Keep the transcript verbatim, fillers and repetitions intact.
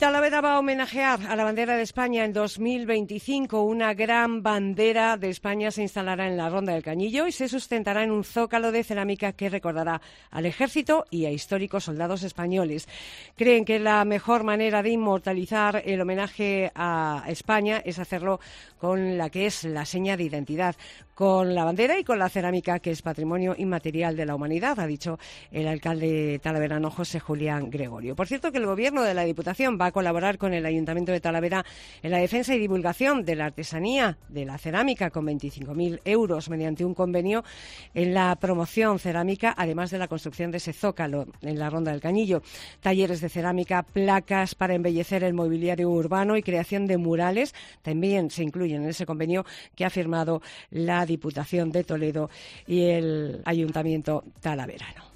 Talavera va a homenajear a la bandera de España en dos mil veinticinco. Una gran bandera de España se instalará en la Ronda del Cañillo y se sustentará en un zócalo de cerámica que recordará al ejército y a históricos soldados españoles. Creen que la mejor manera de inmortalizar el homenaje a España es hacerlo con la que es la seña de identidad, con la bandera y con la cerámica, que es patrimonio inmaterial de la humanidad, ha dicho el alcalde talaverano José Julián Gregorio. Por cierto, que el Gobierno de la Diputación va a colaborar con el Ayuntamiento de Talavera en la defensa y divulgación de la artesanía de la cerámica con veinticinco mil euros mediante un convenio en la promoción cerámica, además de la construcción de ese zócalo en la Ronda del Cañillo. Talleres de cerámica, placas para embellecer el mobiliario urbano y creación de murales también se incluyen en ese convenio que ha firmado la Diputación de Toledo y el Ayuntamiento talaverano.